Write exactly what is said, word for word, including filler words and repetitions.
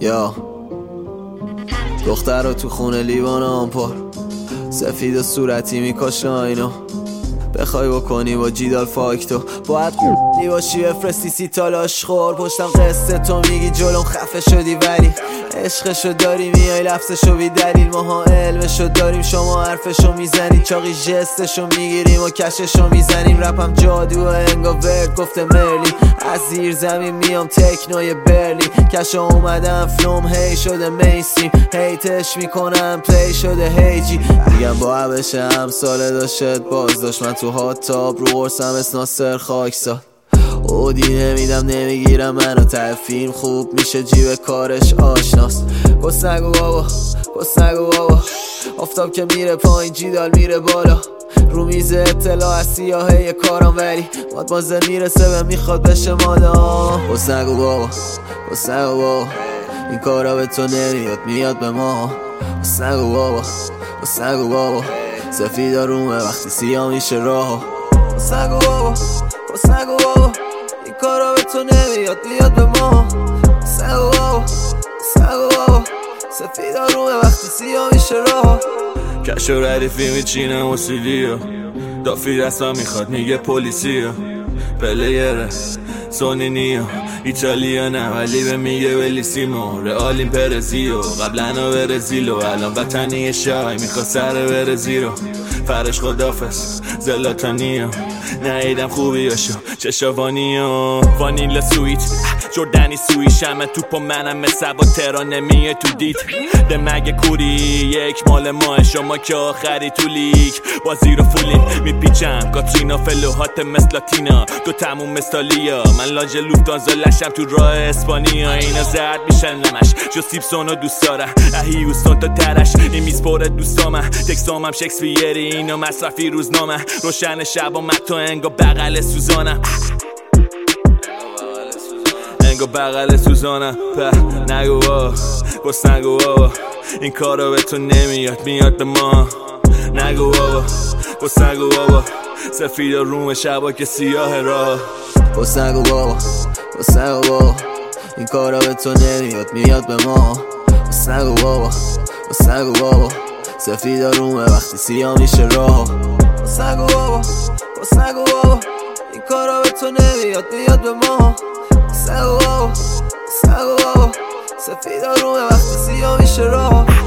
یا دختر رو تو خونه لیوان آمپار سفید و صورتی میکشه اینو بخوای بکنی با جیدال فاکتو باید قلی باشی بفرستی سی تالاش خور پشتم قصه تو میگی جلوم خفه شدی ولی عشقشو داری میای لفظشو بی دلیل ماها علمشو داریم شما حرفشو میزنید چاقی جستشو میگیریم و کششو میزنیم رپم جادو انگا ورد گفته مرلی از زیر زمین میام تکنوی برلی کشو اومدم فلوم هی شده میسیم هیتش میکنم پلی شده هیجی میگم با عبش هم ساله داشت باز داشت من تو هات تاب رو قرصم اس ناصر خاکساد اودی نمیدم نمیگیرم منو ته فیلم خوب میشه جیب کارش آشناست کس نگو بابا کس نگو بابا آفتاب که میره پایین جیدال میره بالا رو میز اطلاع از سیاهه کارم ولی مادمازل میرسه به میخواد بشه مادام کس نگو بابا کس نگو بابا این کارا به تو نمیاد میاد به ما کس نگو بابا کس نگو بابا سفیدا رومه وقتی سیاه میشه راه کس نگو بابا کس نگو بابا این کارا به تو نمیاد میاد به ما کس نگو بابا کس نگو بابا سفیدا رومه وقتی سیاه میشه راه کش و ردیفی میچینم و سیلیا دافی رسما میخواد میگه پلیسیا پلیره سونینیا ایتالیا نه ولی به میگه ولیسیمو رئالیم پرزیو قبلا برزیلو الان وطنی شای میخواد سر برزیرو فرش خدافز زلاتانیو نهیدم خوبیاشو چشاوانیو وانیلا سویت جردنی سوی شمه توپ و منم مثل با ترانه میه تو دیت دمگه کوری یک مال ماه شما که آخری تو لیگ بازی رو فولین میپیچم کاترینا فلوهات مثل لاتینا تو تموم مثالیا من لاج لوفتانزا لشم تو راه اسپانیا اینا زرد میشن نمش جو سیبسونو دوست دارم اهی اوستون تا ترش این میز پره دوستامم تکسامم شکسپیری اینا مصرفی روزنامه روشن شب و متو انگا بغل سوزانم انگا بغل سوزانم په نگو بابا کس نگو بابا این کارا به تو نمیاد میاد به ما نگو بابا کس نگو بابا سفید روم شبا که سیاه راه کس نگو بابا کس نگو بابا این کارا به تو نمیاد میاد به ما کس نگو بابا کس نگو بابا سفید رومه وقتی سیاه میشه راه کس نگو بابا کس نگو بابا این کارا به تو نمیاد میاد به ما کس نگو بابا کس نگو بابا سفید رومه وقتی سیاه میشه راه